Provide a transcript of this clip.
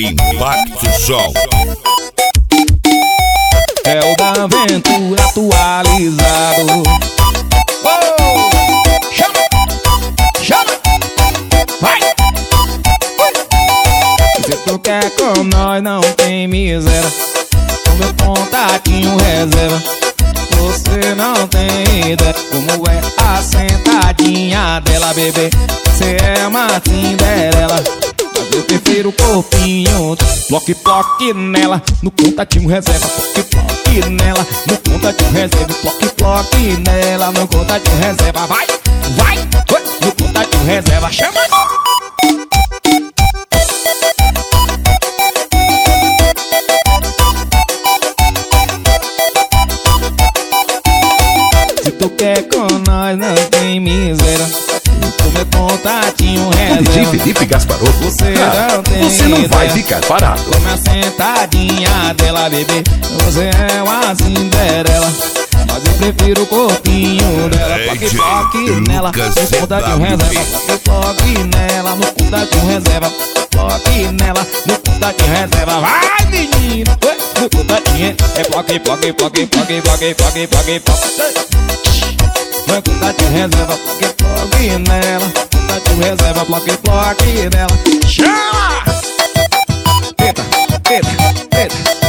Impacto Som. É o da Aventura atualizado. Chama! Chama! Vai! Se tu quer com nós não tem miséria, o meu contatinho reserva. Você não tem ideia como é a sentadinha dela, bebê. Cê é uma Cinderela, mas eu prefiro o corpinho. Bloque, bloque nela, no contatinho reserva. Bloque, bloque nela, no contatinho reserva. Bloque, bloque nela, no contatinho reserva. Vai, vai, no contatinho reserva. Chama! Se tu quer com nós não tem miséria, o meu contatinho reserva. DJ Felipe Gasparotto. Você não vai ficar parado. Como a sentadinha dela, bebê. Você é uma Cinderela, mas eu prefiro o corpinho dela. Bloque, bloque nela, no contatinho reserva. Bloque, bloque nela, no contatinho reserva. Bloque nela, no contatinho reserva. Vai, menino, no contatinho. É bloque, bloque, bloque, bloque, bloque, bloque, bloque, bloque. No contatinho reserva, bloque, bloque nela. Contatinho reserva, bloque, bloque nela. Chama! Eita, eita, eita.